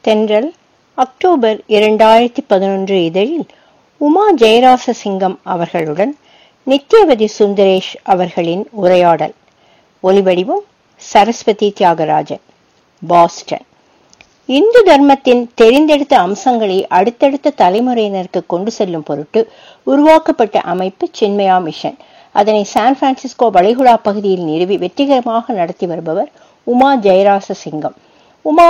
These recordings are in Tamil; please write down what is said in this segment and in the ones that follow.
தென்றல் அக்டோபர் 2011 இதழில் உமா ஜெயராசசிங்கம் அவர்களுடன் நித்யவதி சுந்தரேஷ் அவர்களின் உரையாடல். ஒலிவடிவம் சரஸ்வதி தியாகராஜன், பாஸ்டன். இந்து தர்மத்தின் தெரிந்தெடுத்த அம்சங்களை அடுத்தடுத்த தலைமுறையினருக்கு கொண்டு செல்லும் பொருட்டு உருவாக்கப்பட்ட அமைப்பு சின்மயா மிஷன். அதனை சான் பிரான்சிஸ்கோ வளைகுடா பகுதியில் நிறுவி வெற்றிகரமாக நடத்தி வருபவர் உமா ஜெயராசசிங்கம். உமா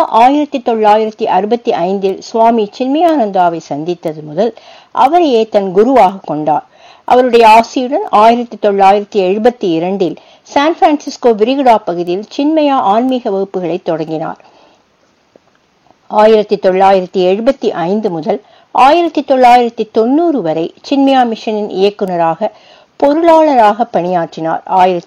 1965 சுவாமி சின்மயானந்தாவை சந்தித்தது முதல் அவரையே தன் குருவாக கொண்டார். அவருடைய ஆசியுடன் 1972 சான் பிரான்சிஸ்கோ விரிகுடா பகுதியில் சின்மயா ஆன்மீக வகுப்புகளை தொடங்கினார். 1975 முதல் 1990 வரை சின்மயா மிஷனின் இயக்குநராக பொருளாளராக பணியாற்றினார்.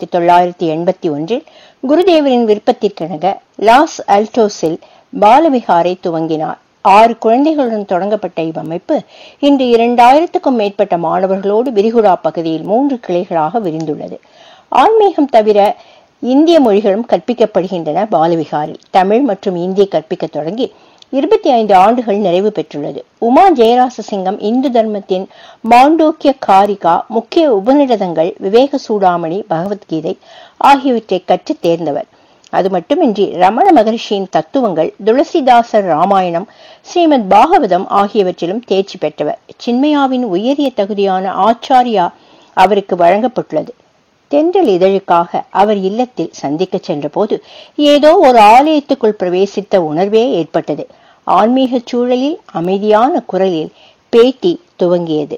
1981 குருதேவரின் விருப்பத்திற்கிணங்க லாஸ் அல்டோஸில் பாலவிகாரை துவங்கினார். 6 குழந்தைகளுடன் தொடங்கப்பட்ட இவ்வமைப்பு இன்று 2000க்கும் மேற்பட்ட மாணவர்களோடு விரிகுடா பகுதியில் 3 கிளைகளாக விரிந்துள்ளது. ஆன்மீகம் தவிர இந்திய மொழிகளும் கற்பிக்கப்படுகின்றன. பாலவிகாரில் தமிழ் மற்றும் இந்திய கற்பிக்க தொடங்கி 25 ஆண்டுகள் நிறைவு பெற்றுள்ளது. உமா ஜெயராசசிங்கம் இந்து தர்மத்தின் மாண்டோக்கிய காரிகா, முக்கிய உபநிடதங்கள், விவேக சூடாமணி, பகவத்கீதை ஆகியவற்றை கற்று தேர்ந்தவர். அது மட்டுமின்றி ரமண மகரிஷியின் தத்துவங்கள், துளசிதாசர் ராமாயணம், ஸ்ரீமத் பாகவதம் ஆகியவற்றிலும் தேர்ச்சி பெற்றவர். சின்மயாவின் உயரிய தகுதியான ஆச்சாரியா அவருக்கு வழங்கப்பட்டுள்ளது. தென்றல் இதழுக்காக அவர் இல்லத்தில் சந்திக்க சென்ற போது ஏதோ ஒரு ஆலயத்துக்குள் பிரவேசித்த உணர்வே ஏற்பட்டது. ஆன்மீக சூழலில் அமைதியான குரலில் பேட்டி துவங்கியது.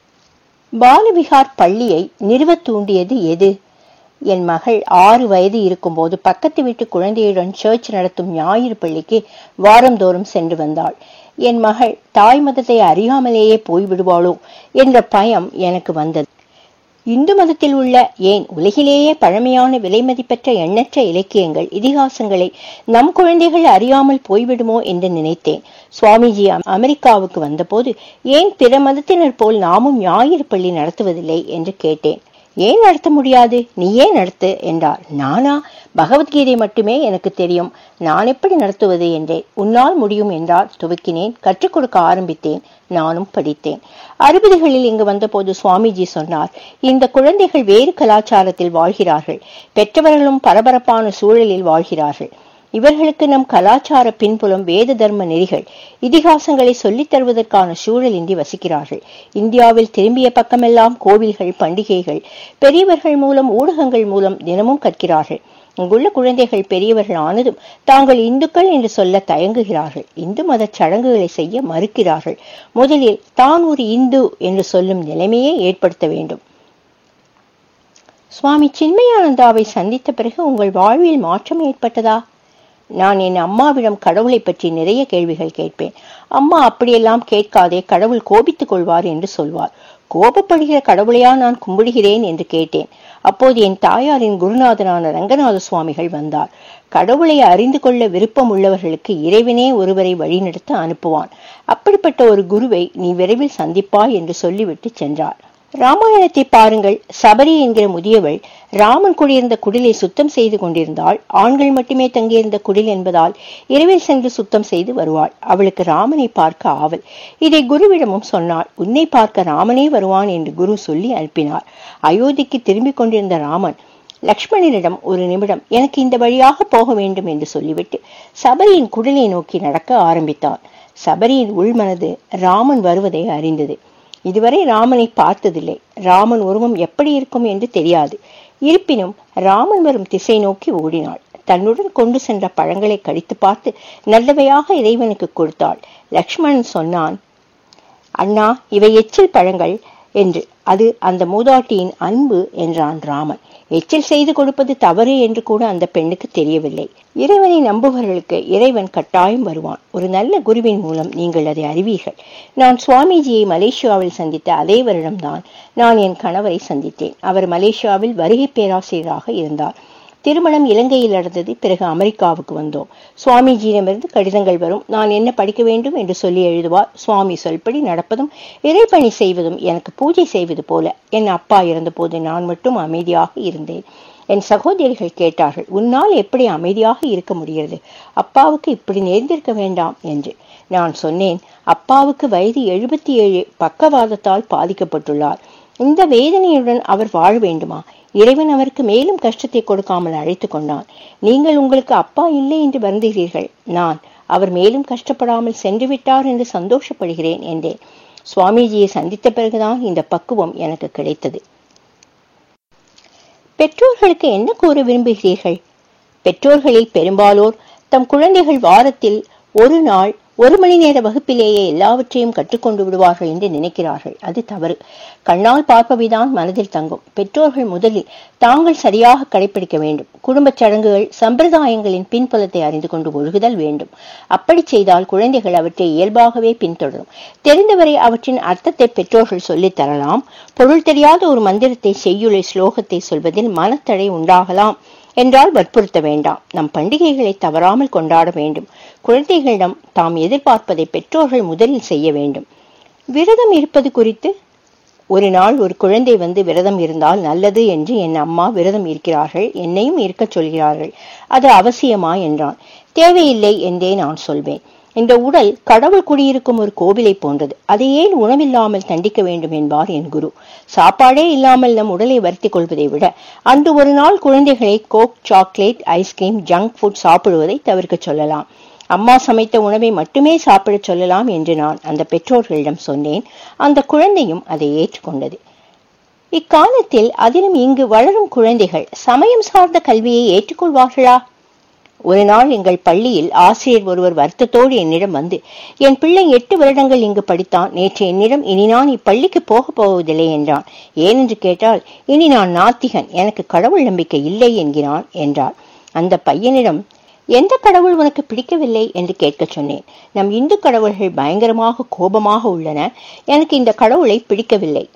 பாலவிகார் பள்ளியை நிறுவ தூண்டியது எது? என் மகள் 6 வயது இருக்கும் போது பக்கத்து வீட்டு குழந்தையுடன் சர்ச் நடத்தும் ஞாயிறு பள்ளிக்கு வாரந்தோறும் சென்று வந்தாள். என் மகள் தாய் மதத்தை அறியாமலேயே போய்விடுவாளோ என்ற பயம் எனக்கு வந்தது. இந்து மதத்தில் உள்ள, ஏன் உலகிலேயே பழமையான விலை மதிப்பற்ற எண்ணற்ற இலக்கியங்கள், இதிகாசங்களை நம் குழந்தைகள் அறியாமல் போய்விடுமோ என்று நினைத்தேன். சுவாமிஜி அமெரிக்காவுக்கு வந்தபோது ஏன் பிற மதத்தினர் போல் நாமும் ஞாயிறு பள்ளி நடத்துவதில்லை என்று கேட்டேன். ஏன் நடத்த முடியாது, நீயே நடத்து என்றார். நானா? பகவத்கீதை மட்டுமே எனக்கு தெரியும், நான் எப்படி நடத்துவது என்றேன். உன்னால் முடியும் என்றால் துவக்கினேன். கற்றுக் கொடுக்க ஆரம்பித்தேன். நானும் படித்தேன். 60களில் இங்கு வந்தபோது சுவாமிஜி சொன்னார், இந்த குழந்தைகள் வேறு கலாச்சாரத்தில் வாழ்கிறார்கள், பெற்றவர்களும் பரபரப்பான சூழலில் வாழ்கிறார்கள். இவர்களுக்கு நம் கலாச்சார பின்புலம், வேத தர்ம நெறிகள், இதிகாசங்களை சொல்லித் தருவதற்கான சூழல் இன்றி வசிக்கிறார்கள். இந்தியாவில் திரும்பிய பக்கமெல்லாம் கோவில்கள், பண்டிகைகள், பெரியவர்கள் மூலம், ஊடகங்கள் மூலம் தினமும் கற்கிறார்கள். இங்குள்ள குழந்தைகள் பெரியவர்கள் ஆனதும் தாங்கள் இந்துக்கள் என்று சொல்ல தயங்குகிறார்கள். இந்து மத சடங்குகளை செய்ய மறுக்கிறார்கள். முதலில் தான் ஒரு இந்து என்று சொல்லும் நிலைமையை ஏற்படுத்த வேண்டும். சுவாமி சின்மயானந்தாவை சந்தித்த பிறகு உங்கள் வாழ்வில் மாற்றம் ஏற்பட்டதா? நான் என் அம்மாவிடம் கடவுளை பற்றி நிறைய கேள்விகள் கேட்பேன். அம்மா அப்படியெல்லாம் கேட்காதே, கடவுள் கோபித்துக் கொள்வார் என்று சொல்வார். கோபப்படுகிற கடவுளையா நான் கும்பிடுகிறேன் என்று கேட்டேன். அப்போது என் தாயாரின் குருநாதனான ரங்கநாத சுவாமிகள் வந்தார். கடவுளை அறிந்து கொள்ள விருப்பம் உள்ளவர்களுக்கு இறைவனே ஒருவரை வழிநடத்த அனுப்புவான். அப்படிப்பட்ட ஒரு குருவை நீ விரைவில் சந்திப்பாய் என்று சொல்லிவிட்டு சென்றார். ராமாயணத்தை பாருங்கள். சபரி என்கிற முதியவள் ராமன் குடியிருந்த குடிலை சுத்தம் செய்து கொண்டிருந்தாள். ஆண்கள் மட்டுமே தங்கியிருந்த குடில் என்பதால் இரவில் சென்று சுத்தம் செய்து வருவாள். அவளுக்கு ராமனை பார்க்க ஆவல். இதை குருவிடமும் சொன்னாள். உன்னை பார்க்க ராமனே வருவான் என்று குரு சொல்லி அனுப்பினார். அயோத்திக்கு திரும்பிக் கொண்டிருந்த ராமன் லக்ஷ்மணனிடம் ஒரு நிமிடம் எனக்கு இந்த வழியாக போக வேண்டும் என்று சொல்லிவிட்டு சபரியின் குடிலை நோக்கி நடக்க ஆரம்பித்தான். சபரியின் உள்மனது ராமன் வருவதை அறிந்தது. இதுவரை ராமனை பார்த்ததில்லை. ராமன் உருவம் எப்படி இருக்கும் என்று தெரியாது. இருப்பினும் ராமன் வரும் திசை நோக்கி ஓடினாள். தன்னுடன் கொண்டு சென்ற பழங்களை கடித்து பார்த்து நல்லவையாக இறைவனுக்கு கொடுத்தாள். லக்ஷ்மணன் சொன்னான், அண்ணா, இவை எச்சில் பழங்கள் என்று. அது அந்த மூதாட்டியின் அன்பு என்றான் ராமன். எச்சில் செய்து கொடுப்பது தவறு என்று கூட அந்த பெண்ணுக்கு தெரியவில்லை. இறைவனை நம்புபவர்களுக்கு இறைவன் கட்டாயம் வருவான். ஒரு நல்ல குருவின் மூலம் நீங்கள் அதை அறிவீர்கள். நான் சுவாமிஜியை மலேசியாவில் சந்தித்த அதே வருடம்தான் நான் என் கணவரை சந்தித்தேன். அவர் மலேசியாவில் வருகை பேராசிரியராக இருந்தார். திருமணம் இலங்கையில் நடந்தது. பிறகு அமெரிக்காவுக்கு வந்தோம். சுவாமிஜியிடமிருந்து கடிதங்கள் வரும். நான் என்ன படிக்க வேண்டும் என்று சொல்லி எழுதுவார். சுவாமி சொல்படி நடப்பதும் இறைப்பணி செய்வதும் எனக்கு பூஜை செய்வது போல. என் அப்பா இறந்த போது நான் மட்டும் அமைதியாக இருந்தேன். என் சகோதரிகள் கேட்டார்கள், உன்னால் எப்படி அமைதியாக இருக்க முடிகிறது? அப்பாவுக்கு இப்படி நேர்ந்திருக்க வேண்டாம் என்று. நான் சொன்னேன், அப்பாவுக்கு வயது 77, பக்கவாதத்தால் பாதிக்கப்பட்டுள்ளார். இந்த வேதனையுடன் அவர் வாழ வேண்டுமா? இறைவன் அவருக்கு மேலும் கஷ்டத்தை கொடுக்காமல் அழைத்து கொண்டான். நீங்கள் உங்களுக்கு அப்பா இல்லை என்று வருந்துகிறீர்கள். நான் அவர் மேலும் கஷ்டப்படாமல் சென்று விட்டார் என்று சந்தோஷப்படுகிறேன் என்றேன். சுவாமிஜியை சந்தித்த பிறகுதான் இந்த பக்குவம் எனக்கு கிடைத்தது. பெற்றோர்களுக்கு என்ன கூற விரும்புகிறீர்கள்? பெற்றோர்களில் பெரும்பாலோர் தம் குழந்தைகள் வாரத்தில் ஒரு நாள் 1 மணி நேர வகுப்பிலேயே எல்லாவற்றையும் கற்றுக்கொண்டு விடுவார்கள் என்று நினைக்கிறார்கள். அது தவறு. கண்ணால் பார்ப்பவைதான் மனதில் தங்கும். பெற்றோர்கள் முதலில் தாங்கள் சரியாக கடைபிடிக்க வேண்டும். குடும்பச் சடங்குகள், சம்பிரதாயங்களின் பின்புலத்தை அறிந்து கொண்டு ஒழுகுதல் வேண்டும். அப்படி செய்தால் குழந்தைகள் அவற்றை இயல்பாகவே பின்தொடரும். தெரிந்தவரை அவற்றின் அர்த்தத்தை பெற்றோர்கள் சொல்லித் தரலாம். பொருள் தெரியாத ஒரு மந்திரத்தை, செய்யுளை, ஸ்லோகத்தை சொல்வதில் மனத்தடை உண்டாகலாம் என்றால் வற்புறுத்த வேண்டாம். நம் பண்டிகைகளை தவறாமல் கொண்டாட வேண்டும். குழந்தைகளிடம் தாம் எதிர்பார்ப்பதை பெற்றோர்கள் முதலில் செய்ய வேண்டும். விரதம் இருப்பது குறித்து, ஒரு நாள் ஒரு குழந்தை வந்து விரதம் இருந்தால் நல்லது என்று என் அம்மா விரதம் இருக்கிறார்கள், என்னையும் இருக்க சொல்கிறார்கள், அது அவசியமா என்றான். தேவையில்லை என்றே நான் சொல்வேன். இந்த உடல் கடவுள் குடியிருக்கும் ஒரு கோவிலை போன்றது. அதை ஏன் உணவில்லாமல் தண்டிக்க வேண்டும் என்பார் என் குரு. சாப்பாடே இல்லாமல் நம் உடலை வருத்திக் கொள்வதை விட அன்று ஒரு நாள் குழந்தைகளை Coke, chocolate, ice cream, junk food சாப்பிடுவதை தவிர்க்க சொல்லலாம். அம்மா சமைத்த உணவை மட்டுமே சாப்பிட சொல்லலாம் என்று நான் அந்த பெற்றோர்களிடம் சொன்னேன். அந்த குழந்தையும் அதை ஏற்றுக்கொண்டது. இக்காலத்தில் அதிலும் இங்கு வளரும் குழந்தைகள் சமயம் சார்ந்த கல்வியை ஏற்றுக்கொள்வார்களா? ஒரு நாள் எங்கள் பள்ளியில் ஆசிரியர் ஒருவர் வருத்தத்தோடு என்னிடம் வந்து, என் பிள்ளை 8 வருடங்கள் இங்கு படித்தான். நேற்று என்னிடம், இனி நான் இப்பள்ளிக்கு போவதில்லை என்றான். ஏனென்று கேட்டால், இனி நான் நாத்திகன், எனக்கு கடவுள் நம்பிக்கை இல்லை என்கிறான் என்றார். அந்த பையனிடம், எந்த கடவுள் உனக்கு பிடிக்கவில்லை என்று கேட்க சொன்னேன். நம் இந்து கடவுள்கள் பயங்கரமாக கோபமாக உள்ளன, எனக்கு இந்த கடவுளை பிடிக்கவில்லை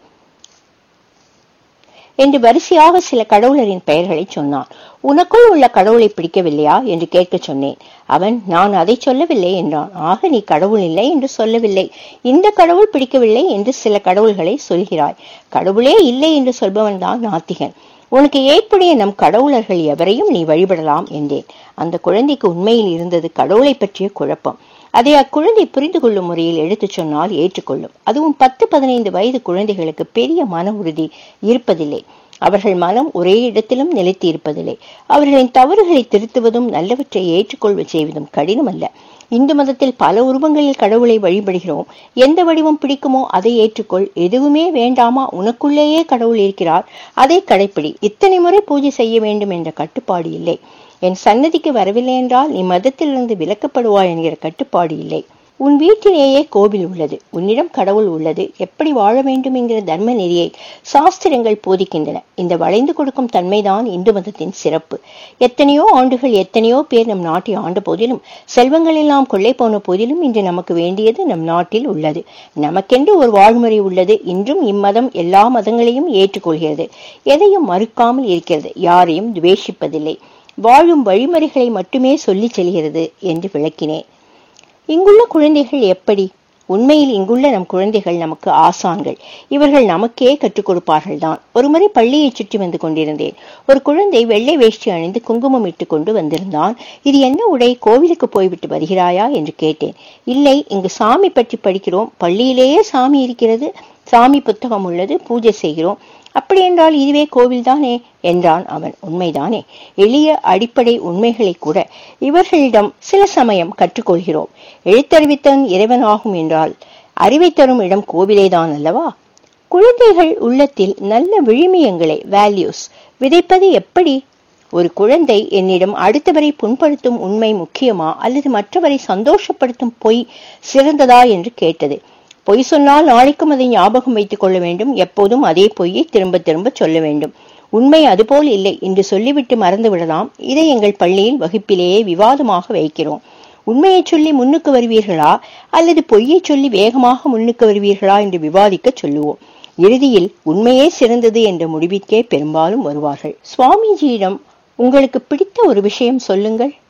என்று வரிசையாக சில கடவுளரின் பெயர்களை சொன்னான். உனக்குள் உள்ள கடவுளை பிடிக்கவில்லையா என்று கேட்க சொன்னேன். அவன், நான் அதை சொல்லவில்லை என்றான். ஆக நீ கடவுள் இல்லை என்று சொல்லவில்லை, இந்த கடவுள் பிடிக்கவில்லை என்று சில கடவுள்களை சொல்கிறாய். கடவுளே இல்லை என்று சொல்பவன் தான் நாத்திகன். உனக்கு ஏற்புடைய நம் கடவுளர்கள் எவரையும் நீ வழிபடலாம் என்றேன். அந்த குழந்தைக்கு உண்மையில் இருந்தது கடவுளை பற்றிய குழப்பம். அதை அக்குழந்தை புரிந்து கொள்ளும் முறையில் எடுத்து சொன்னால் ஏற்றுக்கொள்ளும். அதுவும் 10-15 வயது குழந்தைகளுக்கு பெரிய மன உறுதி இருப்பதில்லை. அவர்கள் மனம் ஒரே இடத்திலும் நிலைத்து இருப்பதில்லை. அவர்களின் தவறுகளை திருத்துவதும் நல்லவற்றை ஏற்றுக்கொள்வ செய்வதும் கடினம் அல்ல. இந்து மதத்தில் பல உருவங்களில் கடவுளை வழிபடுகிறோம். எந்த வடிவம் பிடிக்குமோ அதை ஏற்றுக்கொள். எதுவுமே வேண்டாமா, உனக்குள்ளேயே கடவுள் இருக்கிறார், அதை கடைப்பிடி. இத்தனை முறை பூஜை செய்ய வேண்டும் என்ற கட்டுப்பாடு இல்லை. என் சன்னதிக்கு வரவில்லை என்றால் நீ மதத்திலிருந்து விலக்கப்படுவாய் என்கிற கட்டுப்பாடு இல்லை. உன் வீட்டிலேயே கோவில் உள்ளது, உன்னிடம் கடவுள் உள்ளது, எப்படி வாழ வேண்டும் என்கிற தர்ம நெறியை சாஸ்திரங்கள் போதிக்கின்றன. இந்த வளைந்து கொடுக்கும் தன்மைதான் இந்து மதத்தின் சிறப்பு. எத்தனையோ ஆண்டுகள் எத்தனையோ பேர் நம் நாட்டை ஆண்ட போதிலும், செல்வங்கள் எல்லாம் கொள்ளை போன போதிலும், இன்று நமக்கு வேண்டியது நம் நாட்டில் உள்ளது. நமக்கென்று ஒரு வாழ்முறை உள்ளது. இன்றும் இம்மதம் எல்லா மதங்களையும் ஏற்றுக்கொள்கிறது, எதையும் மறுக்காமல் இருக்கிறது, யாரையும் துவேஷிப்பதில்லை, வாழும் வழிமுறைகளை மட்டுமே சொல்லி செல்கிறது என்று விளக்கினேன். இங்குள்ள குழந்தைகள் எப்படி? உண்மையில் இங்குள்ள நம் குழந்தைகள் நமக்கு ஆசான்கள். இவர்கள் நமக்கே கற்றுக் கொடுப்பார்கள் தான். ஒருமுறை பள்ளியை சுற்றி வந்து கொண்டிருந்தேன். ஒரு குழந்தை வெள்ளை வேஷ்டி அணிந்து குங்குமம் இட்டு கொண்டு வந்திருந்தான். இது என்ன உடை, கோவிலுக்கு போய்விட்டு வருகிறாயா என்று கேட்டேன். இல்லை, இங்கு சாமி பற்றி படிக்கிறோம், பள்ளியிலேயே சாமி இருக்கிறது, சாமி புத்தகம் உள்ளது, பூஜை செய்கிறோம். அப்படி என்றால் இதுவே கோவில் தானே என்றான் அவன். உண்மைதானே? எளிய அடிப்படை உண்மைகளை கூட இவர்களிடம் சில சமயம் கற்றுக்கொள்கிறோம். எழுத்தறிவித்தன் இறைவன் ஆகும் என்றால் அறிவை தரும் இடம் கோவிலேதான் அல்லவா? குழந்தைகள் உள்ளத்தில் நல்ல விழுமியங்களை, வேல்யூஸ் விதைப்பது எப்படி? ஒரு குழந்தை என்னிடம் அடுத்தவரை புண்படுத்தும் உண்மை முக்கியமா அல்லது மற்றவரை சந்தோஷப்படுத்தும் பொய் சிறந்ததா என்று கேட்டது. பொய் சொன்னால் நாளைக்கும் அதை ஞாபகம் வைத்துக் கொள்ள வேண்டும். எப்போதும் அதே பொய்யை திரும்ப திரும்ப சொல்ல வேண்டும். உண்மை அதுபோல் இல்லை என்று சொல்லிவிட்டு மறந்து விடலாம். இதை எங்கள் பள்ளியில் வகுப்பிலேயே விவாதமாக வைக்கிறோம். உண்மையை சொல்லி முன்னுக்கு வருவீர்களா அல்லது பொய்யை சொல்லி வேகமாக முன்னுக்கு வருவீர்களா என்று விவாதிக்க சொல்லுவோம். இறுதியில் உண்மையே சிறந்தது என்ற முடிவிற்கே பெரும்பாலும் வருவார்கள். சுவாமிஜியிடம் உங்களுக்கு பிடித்த ஒரு விஷயம் சொல்லுங்கள்.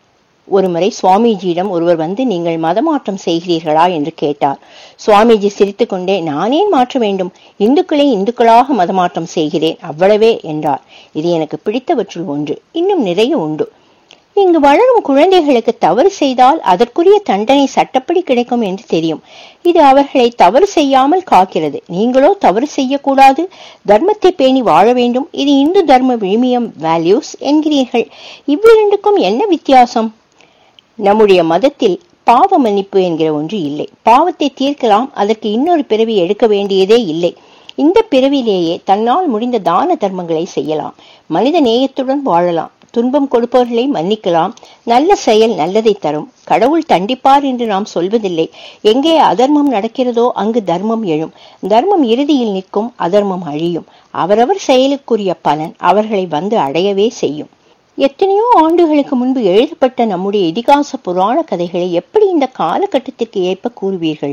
ஒருமுறை சுவாமிஜியிடம் ஒருவர் வந்து, நீங்கள் மதமாற்றம் செய்கிறீர்களா என்று கேட்டார். சுவாமிஜி சிரித்துக்கொண்டே, நானேன் மாற்ற வேண்டும், இந்துக்களை இந்துக்களாக மதமாற்றம் செய்கிறேன், அவ்வளவே என்றார். இது எனக்கு பிடித்தவற்றுள் ஒன்று. இன்னும் நிறைய உண்டு. இங்கு வளரும் குழந்தைகளுக்கு தவறு செய்தால் அதற்குரிய தண்டனை சட்டப்படி கிடைக்கும் என்று தெரியும். இது அவர்களை தவறு செய்யாமல் காக்கிறது. நீங்களோ தவறு செய்யக்கூடாது, தர்மத்தை பேணி வாழ வேண்டும், இது இந்து தர்ம விழுமியம் வேல்யூஸ் என்கிறீர்கள். இவ்விரண்டுக்கும் என்ன வித்தியாசம்? நம்முடைய மதத்தில் பாவ மன்னிப்பு என்கிற ஒன்று இல்லை. பாவத்தை தீர்க்கலாம், அதற்கு இன்னொரு பிறவி எடுக்க வேண்டியதே இல்லை. இந்த பிறவிலேயே தன்னால் முடிந்த தான தர்மங்களை செய்யலாம், மனித நேயத்துடன் வாழலாம், துன்பம் கொடுப்பவர்களை மன்னிக்கலாம். நல்ல செயல் நல்லதை தரும். கடவுள் தண்டிப்பார் என்று நாம் சொல்வதில்லை. எங்கே அதர்மம் நடக்கிறதோ அங்கு தர்மம் எழும். தர்மம் இறுதியில் நிற்கும், அதர்மம் அழியும். அவரவர் செயலுக்குரிய பலன் அவர்களை வந்து அடையவே செய்யும். எத்தனையோ ஆண்டுகளுக்கு முன்பு எழுதப்பட்ட நம்முடைய இதிகாச புராண கதைகளை எப்படி இந்த காலகட்டத்திற்கு ஏற்ப கூறுவீர்கள்?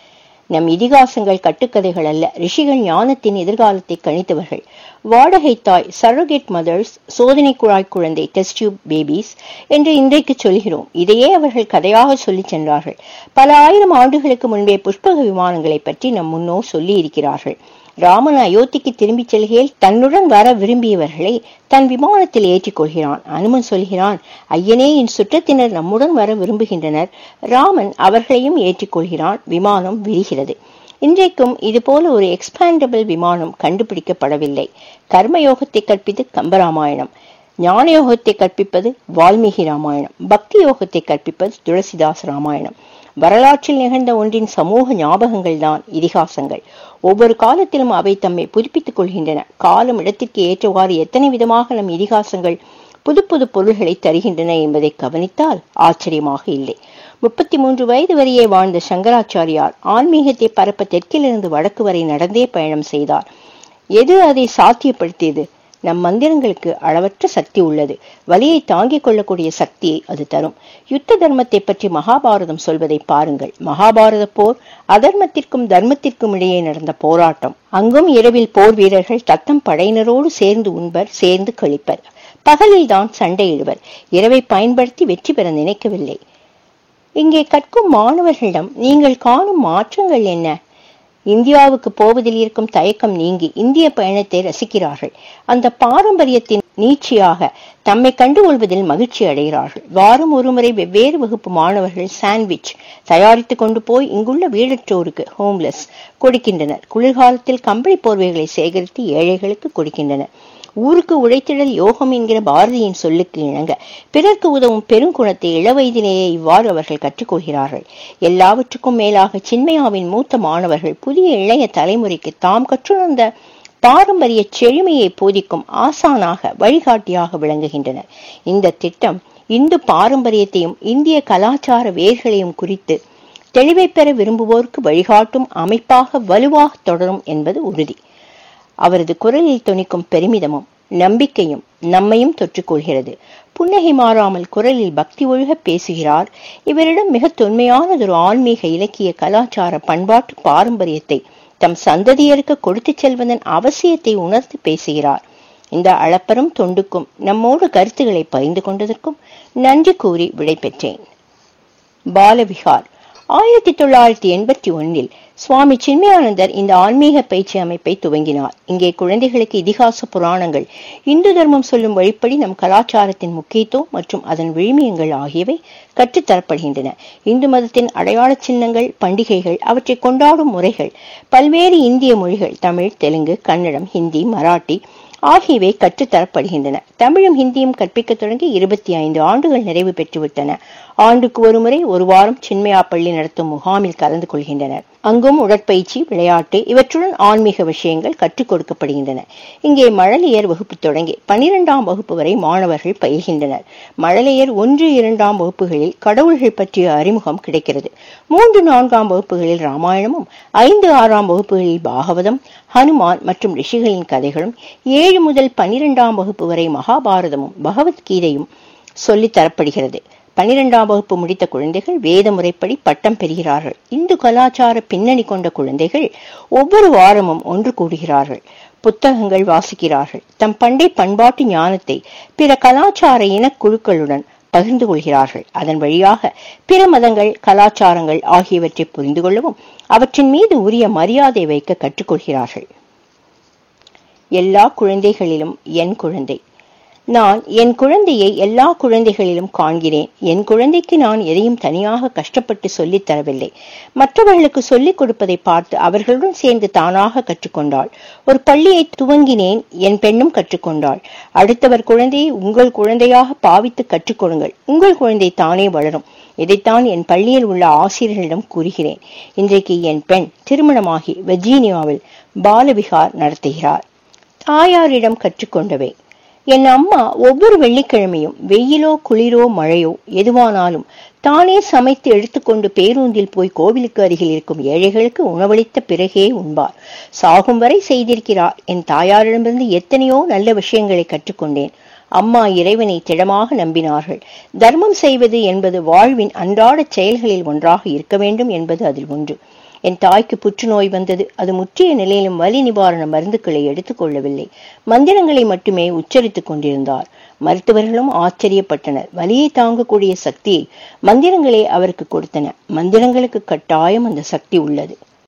நம் இதிகாசங்கள் கட்டுக்கதைகள் அல்ல. ரிஷிகள் ஞானத்தின் எதிர்காலத்தை கணித்தவர்கள். வாடகை தாய், சரோகேட் மதர்ஸ், சோதனை குழாய் குழந்தை, டெஸ்ட் டியூப் பேபிஸ் என்று இன்றைக்கு சொல்கிறோம். இதையே அவர்கள் கதையாக சொல்லி சென்றார்கள். பல ஆயிரம் ஆண்டுகளுக்கு முன்பே புஷ்பக விமானங்களை பற்றி நம் முன்னோர் சொல்லி இருக்கிறார்கள். ராமன் அயோத்திக்கு திரும்பி செல்கையில் தன்னுடன் வர விரும்பியவர்களை தன் விமானத்தில் ஏற்றிக் கொள்கிறான். அனுமன் சொல்கிறான், ஐயனே, என் சுற்றத்தினர் நம்முடன் வர விரும்புகின்றனர். ராமன் அவர்களையும் ஏற்றிக்கொள்கிறான். விமானம் விரிகிறது. இன்றைக்கும் இதுபோல ஒரு எக்ஸ்பாண்டபிள் விமானம் கண்டுபிடிக்கப்படவில்லை. கர்மயோகத்தை கற்பித்து கம்பராமாயணம், ஞான யோகத்தை கற்பிப்பது வால்மீகி ராமாயணம், பக்தி யோகத்தை கற்பிப்பது துளசிதாஸ் ராமாயணம். வரலாற்றில் நிகழ்ந்த ஒன்றின் சமூக ஞாபகங்கள் தான் இதிகாசங்கள். ஒவ்வொரு காலத்திலும் அவை தம்மை புதுப்பித்துக் கொள்கின்றன. காலம் இடத்திற்கு ஏற்றவாறு எத்தனை விதமாக நம் இதிகாசங்கள் புது புது பொருள்களை தருகின்றன என்பதை கவனித்தால் ஆச்சரியமாக இல்லை. 33 வயது வரையே வாழ்ந்த சங்கராச்சாரியார் ஆன்மீகத்தை பரப்ப தெற்கிலிருந்து வடக்கு வரை நடந்தே பயணம் செய்தார். எது அதை சாத்தியப்படுத்தியது? நம் மந்திரங்களுக்கு அளவற்ற சக்தி உள்ளது. வலியை தாங்கிக் கொள்ளக்கூடிய சக்தியை அது தரும். யுத்த தர்மத்தை பற்றி மகாபாரதம் சொல்வதை பாருங்கள். மகாபாரத போர் அதர்மத்திற்கும் தர்மத்திற்கும் இடையே நடந்த போராட்டம். அங்கும் இரவில் போர் வீரர்கள் தத்தம் படையினரோடு சேர்ந்து உண்பர், சேர்ந்து கழிப்பர். பகலில் தான் சண்டையிடுவர். இரவை பயன்படுத்தி வெற்றி பெற நினைக்கவில்லை. இங்கே கற்கும் மாணவர்களிடம் நீங்கள் காணும் மாற்றங்கள் என்ன? இந்தியாவுக்கு போவதில் இருக்கும் தயக்கம் நீங்கி இந்திய பயணத்தை ரசிக்கிறார்கள். அந்த பாரம்பரியத்தின் நீட்சியாக தம்மை கண்டுகொள்வதில் மகிழ்ச்சி அடைகிறார்கள். வாரம் ஒருமுறை வெவ்வேறு வகுப்பு மாணவர்கள் சாண்ட்விச் தயாரித்து கொண்டு போய் இங்குள்ள வீடற்றோருக்கு, ஹோம்லெஸ், கொடுக்கின்றனர். குளிர்காலத்தில் கம்பளி போர்வைகளை சேகரித்து ஏழைகளுக்கு கொடுக்கின்றனர். ஊருக்கு உழைத்திடல் யோகம் என்கிற பாரதியின் சொல்லுக்கு இணங்க பிறர்க்கு உதவும் பெருங்குணத்தை இளவயதிலேயே இவ்வாறு அவர்கள் கற்றுக்கொள்கிறார்கள். எல்லாவற்றுக்கும் மேலாக சின்மயாவின் மூத்த மாணவர்கள் புதிய இளைய தலைமுறைக்கு தாம் கற்றுணர்ந்த பாரம்பரிய செழுமையை போதிக்கும் ஆசானாக, வழிகாட்டியாக விளங்குகின்றனர். இந்த திட்டம் இந்து பாரம்பரியத்தையும் இந்திய கலாச்சார வேர்களையும் குறித்து தெளிவை பெற விரும்புவோருக்கு வழிகாட்டும் அமைப்பாக வலுவாக தொடரும் என்பது உறுதி. அவரது குரலில் தொனிக்கும் பெருமிதமும் நம்பிக்கையும் நம்மையும் தொற்றுக்கொள்கிறது. புன்னகை மாறாமல் குரலில் பக்தி ஒழுக பேசுகிறார். இவரிடம் மிக தொன்மையானதொரு ஆன்மீக இலக்கிய கலாச்சார பண்பாட்டு பாரம்பரியத்தை தம் சந்ததியருக்கு கொடுத்து செல்வதன் அவசியத்தை உணர்ந்து பேசுகிறார். இந்த அளப்பரும் தொண்டுக்கும் நம்மோடு கருத்துக்களை பகிர்ந்து கொண்டதற்கும் நன்றி கூறி விடை பெற்றேன். பாலவிஹார் 1981 சுவாமி சின்மயானந்தர் இந்த ஆன்மீக பயிற்சி அமைப்பை துவங்கினார். இங்கே குழந்தைகளுக்கு இதிகாச புராணங்கள், இந்து தர்மம் சொல்லும் வழிப்படி நம் கலாச்சாரத்தின் முக்கியத்துவம் மற்றும் அதன் விழுமியங்கள் ஆகியவை கற்றுத்தரப்படுகின்றன. இந்து மதத்தின் அடையாள சின்னங்கள், பண்டிகைகள், அவற்றை கொண்டாடும் முறைகள், பல்வேறு இந்திய மொழிகள் தமிழ், தெலுங்கு, கன்னடம், ஹிந்தி, மராட்டி ஆகியவை கற்றுத்தரப்படுகின்றன. தமிழும் ஹிந்தியும் கற்பிக்க தொடங்கி 25 ஆண்டுகள் நிறைவு பெற்றுவிட்டன. ஆண்டுக்கு ஒருமுறை ஒரு வாரம் சின்மயா பள்ளி நடத்தும் முகாமில் கலந்து கொள்கின்றனர். அங்கும் உடற்பயிற்சி, விளையாட்டு இவற்றுடன் ஆன்மீக விஷயங்கள் கற்றுக் கொடுக்கப்படுகின்றன. இங்கே மழலையர் வகுப்பு தொடங்கி 12ஆம் வகுப்பு வரை மாணவர்கள் பயில்கின்றனர். மழலையர் 1, 2ஆம் வகுப்புகளில் கடவுள்கள் பற்றிய அறிமுகம் கிடைக்கிறது. 3, 4ஆம் வகுப்புகளில் ராமாயணமும், 5, 6ஆம் வகுப்புகளில் பாகவதம், ஹனுமான் மற்றும் ரிஷிகளின் கதைகளும், 7 முதல் 12ஆம் வகுப்பு வரை மகாபாரதமும் பகவத்கீதையும் சொல்லி தரப்படுகிறது. 12ஆம் வகுப்பு முடித்த குழந்தைகள் வேத முறைப்படி பட்டம் பெறுகிறார்கள். இந்து கலாச்சார பின்னணி கொண்ட குழந்தைகள் ஒவ்வொரு வாரமும் ஒன்று கூடுகிறார்கள். புத்தகங்கள் வாசிக்கிறார்கள். தம் பண்டை பண்பாட்டு ஞானத்தை பிற கலாச்சார இனக்குழுக்களுடன் பகிர்ந்து கொள்கிறார்கள். அதன் வழியாக பிற மதங்கள், கலாச்சாரங்கள் ஆகியவற்றை புரிந்து கொள்ளவும் அவற்றின் மீது உரிய மரியாதை வைக்க கற்றுக்கொள்கிறார்கள். எல்லா குழந்தைகளிலும் என் குழந்தை. நான் என் குழந்தையை எல்லா குழந்தைகளிலும் காண்கிறேன். என் குழந்தைக்கு நான் எதையும் தனியாக கஷ்டப்பட்டு சொல்லித் தரவில்லை. மற்றவர்களுக்கு சொல்லிக் கொடுப்பதை பார்த்து அவர்களுடன் சேர்ந்து தானாக கற்றுக்கொண்டாள். ஒரு பள்ளியை துவங்கினேன். என் பெண்ணும் கற்றுக்கொண்டாள். அடுத்தவர் குழந்தையை உங்கள் குழந்தையாக பாவித்து கற்றுக் கொடுங்கள். உங்கள் குழந்தை தானே வளரும். இதைத்தான் என் பள்ளியில் உள்ள ஆசிரியர்களிடம் கூறுகிறேன். இன்றைக்கு என் பெண் திருமணமாகி வெர்ஜீனியாவில் பாலவிகார் நடத்துகிறார். தாயாரிடம் கற்றுக்கொண்டவை. என் அம்மா ஒவ்வொரு வெள்ளிக்கிழமையும் வெயிலோ குளிரோ மழையோ எதுவானாலும் தானே சமைத்து எடுத்துக்கொண்டு பேருந்தில் போய் கோவிலுக்கு அருகில் இருக்கும் ஏழைகளுக்கு உணவளித்த பிறகே உண்பார். சாகும் வரை செய்திருக்கிறார். என் தாயாரிடமிருந்து எத்தனையோ நல்ல விஷயங்களை கற்றுக்கொண்டேன். அம்மா இறைவனை திடமாக நம்பினார்கள். தர்மம் செய்வது என்பது வாழ்வின் அன்றாட செயல்களில் ஒன்றாக இருக்க வேண்டும் என்பது அதில் ஒன்று. என் தாய்க்கு புற்றுநோய் வந்தது. அது முற்றிய நிலையிலும் வலி நிவாரண மருந்துகளை எடுத்துக் கொள்ளவில்லை. மந்திரங்களை மட்டுமே உச்சரித்துக் கொண்டிருந்தார். மருத்துவர்களும் ஆச்சரியப்பட்டனர். வலியை தாங்கக்கூடிய சக்தியை மந்திரங்களே அவருக்கு கொடுத்தன. மந்திரங்களுக்கு கட்டாயம் அந்த சக்தி உள்ளது.